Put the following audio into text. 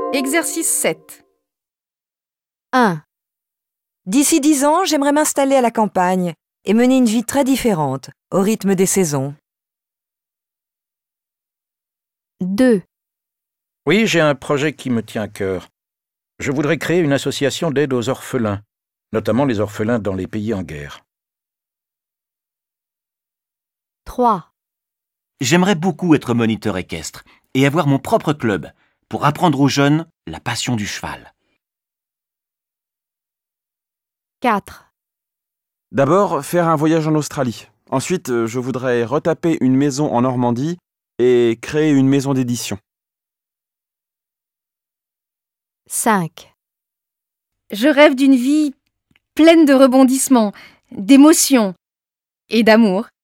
Exercice 7. 1. D'ici 10 ans, j'aimerais m'installer à la campagne et mener une vie très différente, au rythme des saisons. 2. Oui, j'ai un projet qui me tient à cœur. Je voudrais créer une association d'aide aux orphelins, notamment les orphelins dans les pays en guerre. 3. J'aimerais beaucoup être moniteur équestre et avoir mon propre club pour apprendre aux jeunes la passion du cheval. 4. D'abord, faire un voyage en Australie. Ensuite, je voudrais retaper une maison en Normandie et créer une maison d'édition. 5. Je rêve d'une vie pleine de rebondissements, d'émotions et d'amour.